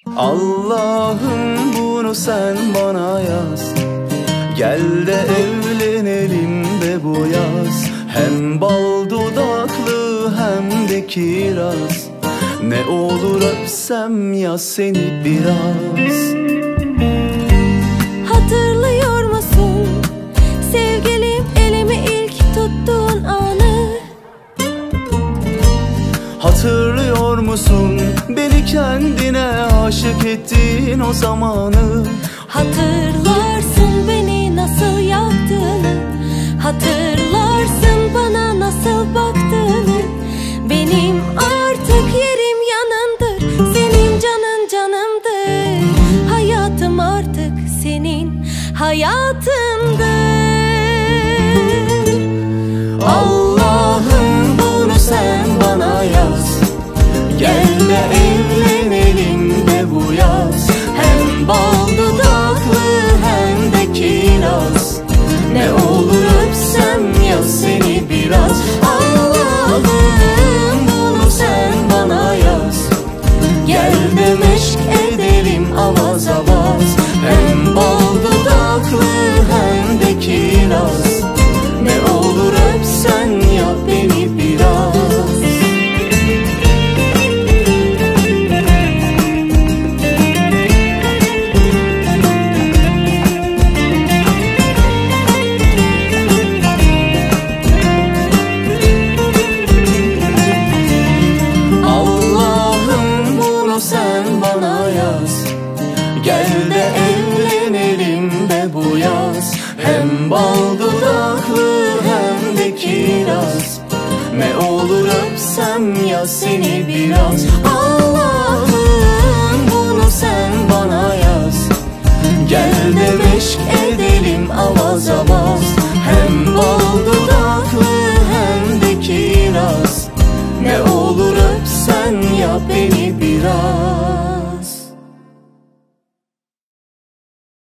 Allah'ım bunu sen bana yaz. Gel de evlenelim de bu yaz. Hem bal dudaklı hem de kiraz. Ne olur öpsem ya seni biraz. Hatırlıyor musun sevgilim, elimi ilk tuttuğun anı? Hatırlıyor musun beni kendine aşık ettiğin o zamanı? Hatırlarsın beni nasıl yaktığını, hatırlarsın bana nasıl baktığını. Benim artık yerim yanındır, senin canın canımdır. Hayatım artık senin hayatındır. Allah'ım bunu sen bana yaz. Gel de evlenelim de bu yaz. Hem bal dudaklı hem de kiraz. Ne olur öpsem ya seni biraz. Allah'ım bunu sen bana yaz. Gel de meşk edelim avaz avaz. Hem bal dudaklı hem de kiraz. Ne olur öpsen ya beni biraz. Gel de evlenelim de bu yaz. Hem bal dudaklı hem de kiraz. Ne olur öpsem ya seni biraz. Allah'ım bunu sen bana yaz. Gel de meşk edelim avaz avaz. Hem bal dudaklı hem de kiraz. Ne olur öpsen ya beni